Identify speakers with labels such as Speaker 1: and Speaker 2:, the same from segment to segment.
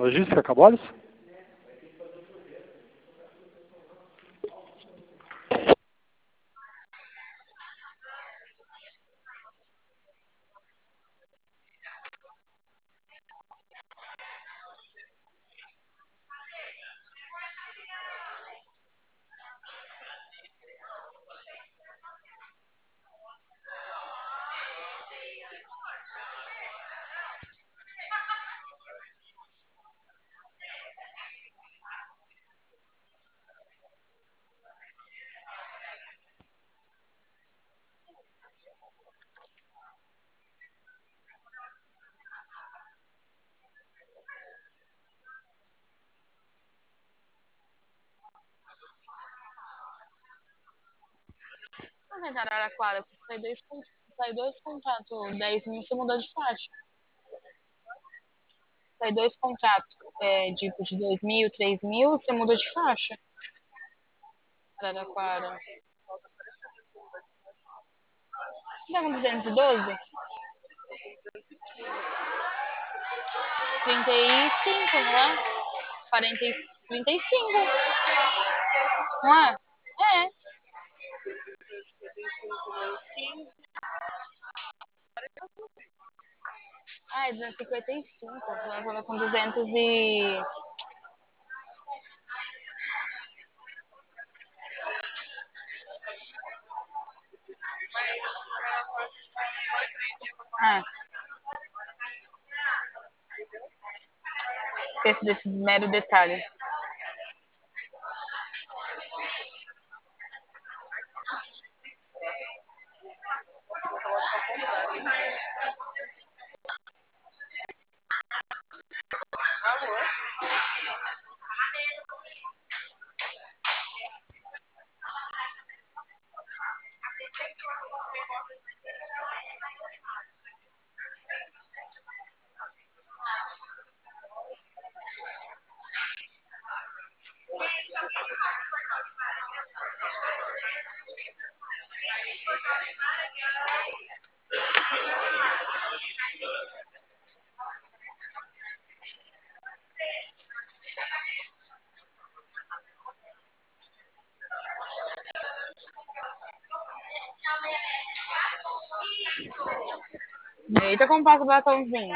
Speaker 1: Logística Caboles?
Speaker 2: Mas em Araraquara, sai dois contratos, 10 mil, você mudou de faixa. Sai dois contratos tipo de 2 mil, 3 mil, você muda de faixa. Araraquara. Você tá com 212? 35, não é? 35. Não é? É. Ah, é 255. Ela tava com 200 e... Ah. Esqueci desse mero detalhe. Eita, como passa o batomzinho.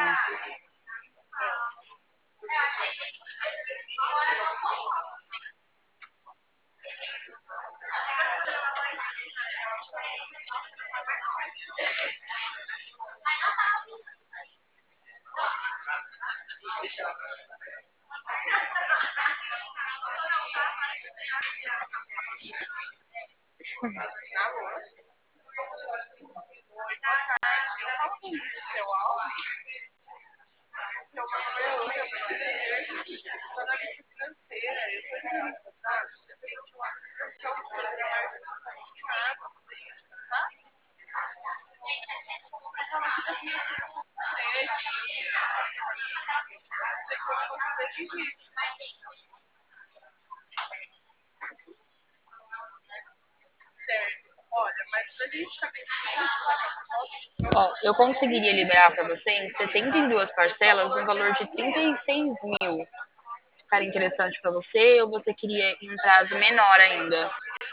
Speaker 2: Ó, eu conseguiria liberar para você em 72 parcelas no valor de 36 mil. Ficaria interessante para você ou você queria um prazo menor ainda?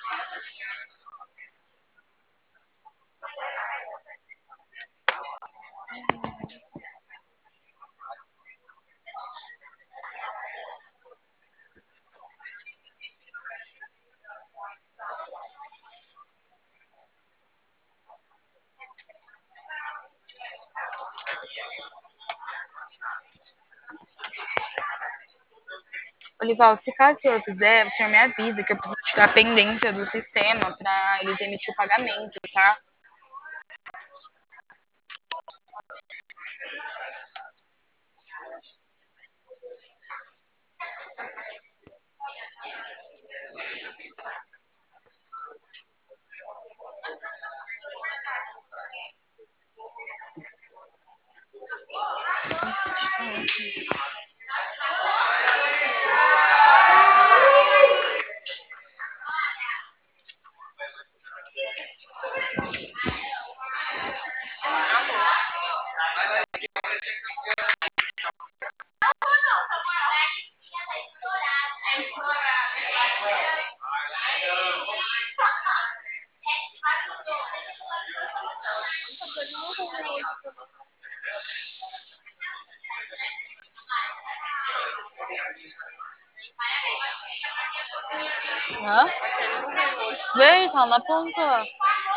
Speaker 2: Olival, se caso o senhor quiser, o senhor me avisa que eu preciso tirar a pendência do sistema para eles emitir o pagamento, tá? Hã? Veio, tá na ponta.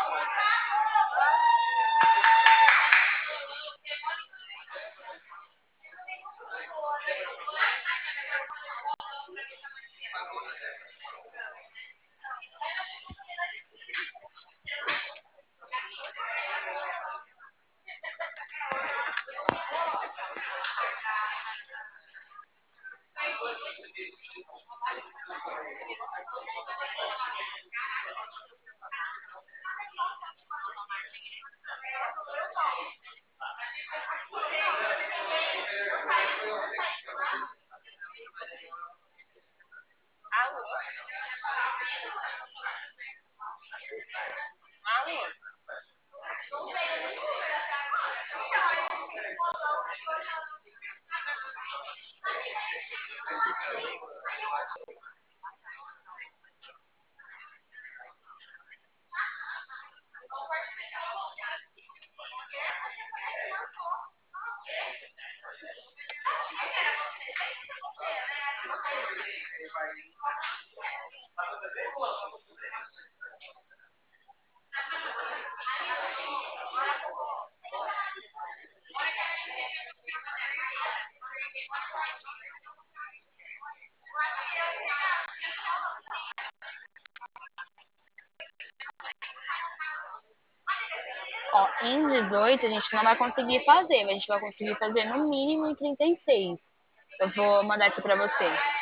Speaker 2: Ó, em 18 a gente não vai conseguir fazer, mas a gente vai conseguir fazer no mínimo em 36. Eu vou mandar aqui pra você.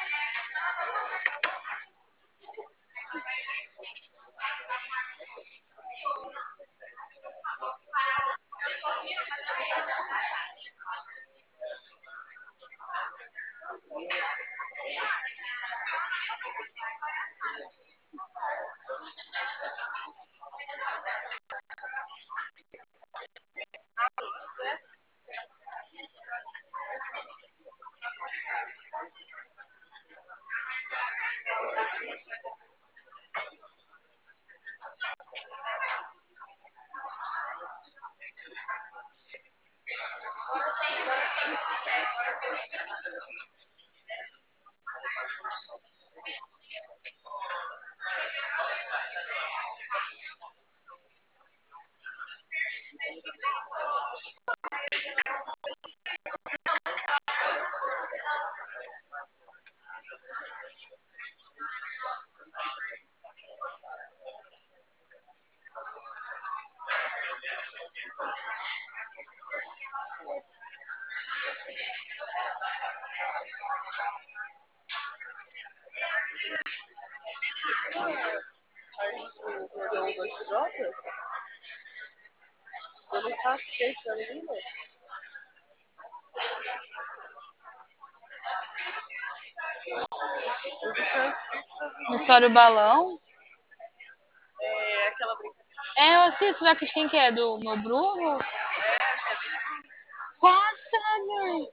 Speaker 2: Estoura o balão. É, eu assisto, já que quem que é? Do meu Bruno? Passada!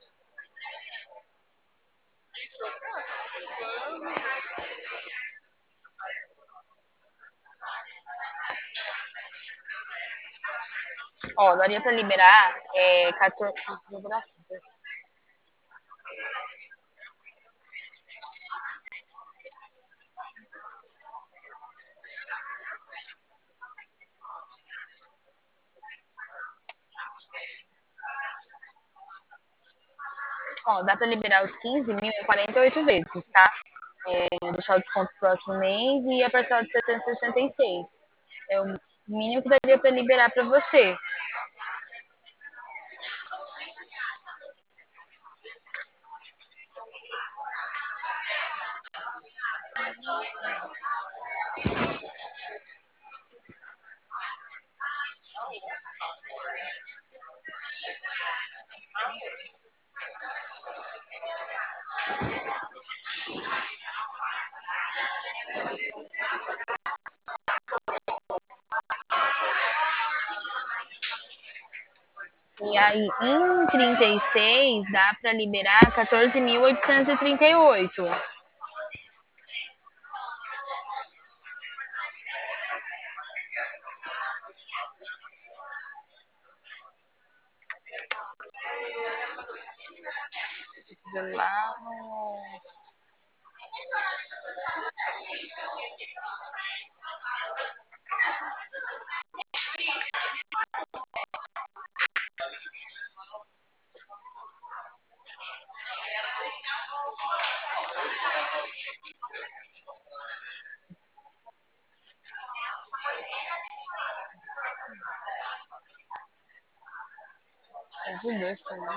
Speaker 2: Ó, daria pra liberar 14. Ah, vou botar aqui. Ó, dá pra liberar os 15 mil em 48 vezes, tá? Deixar o desconto pro próximo mês e a parcela de 766. É o mínimo que daria pra liberar pra você. E aí, em 36, dá pra liberar 14.838. ver lá no. É de dois também.